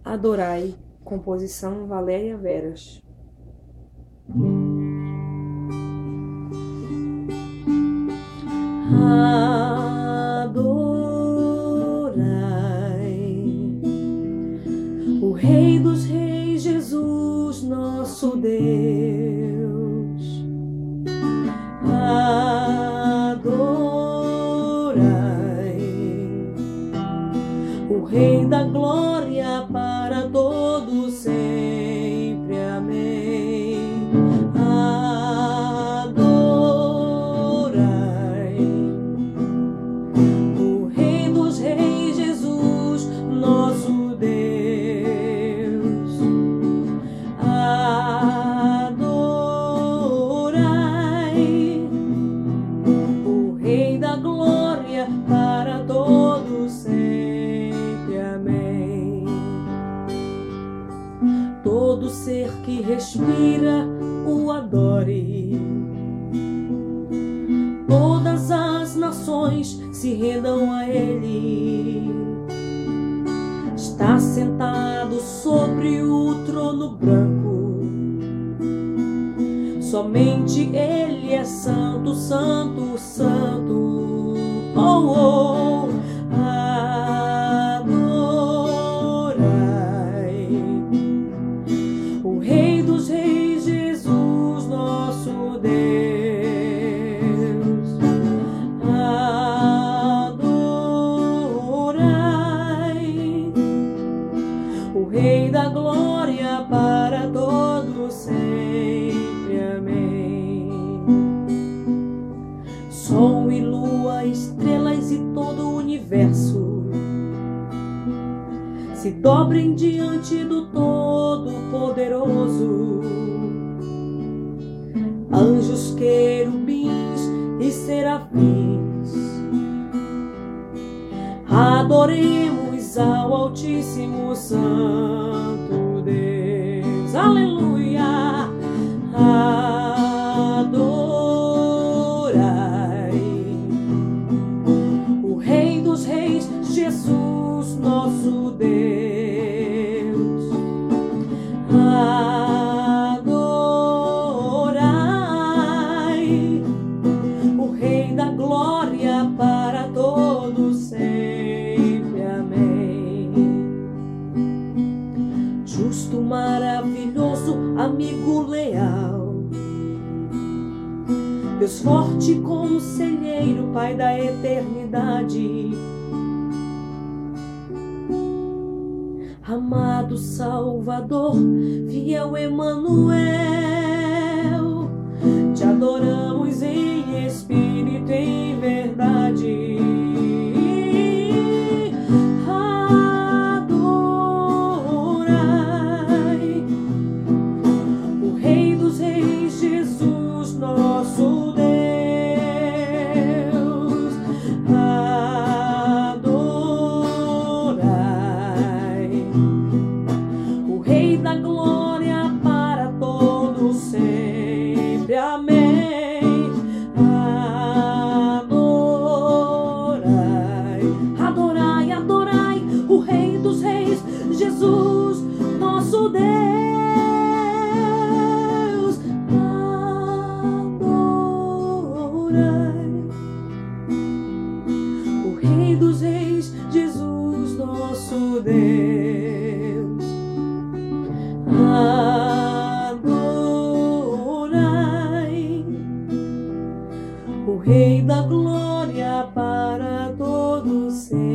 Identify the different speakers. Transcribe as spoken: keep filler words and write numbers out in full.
Speaker 1: Adorai, composição Valéria Veras. Adorai o Rei dos Reis, Jesus, nosso Deus. Adorai o Rei da glória para todo sempre. Amém. Adorai o Rei dos Reis, Jesus, nosso Deus. Adorai o Rei da glória para todo sempre. Amém. Todo ser que respira o adore, todas as nações se rendam a Ele. Está sentado sobre o trono branco, somente Ele é santo, santo, santo. Oh, oh. Adorai o Rei dos Reis, Jesus, nosso Deus. Adorai o Rei da glória para todo sempre. Amém. Sol e lua, estrelas e todo o universo se dobrem diante do Todo-Poderoso. Anjos, querubins e serafins, adoremos ao Altíssimo Santo Deus. Aleluia. Adorai o Rei dos Reis, Jesus, nosso Deus. Adorai o Rei da glória para todo sempre. Amém. Justo, maravilhoso, amigo leal, Deus forte, conselheiro, Pai da eternidade, amado Salvador, fiel Emanuel, te adoramos em espírito e em verdade. Adorai o Rei dos Reis, Jesus, nosso Deus. Adorai o Rei da glória para todo sempre. Amém. Adorai, adorai, adorai o Rei dos Reis, Jesus, nosso Deus. Adorai o Rei dos Reis, Jesus, nosso Deus. Adorai o Rei da glória para todos sempre.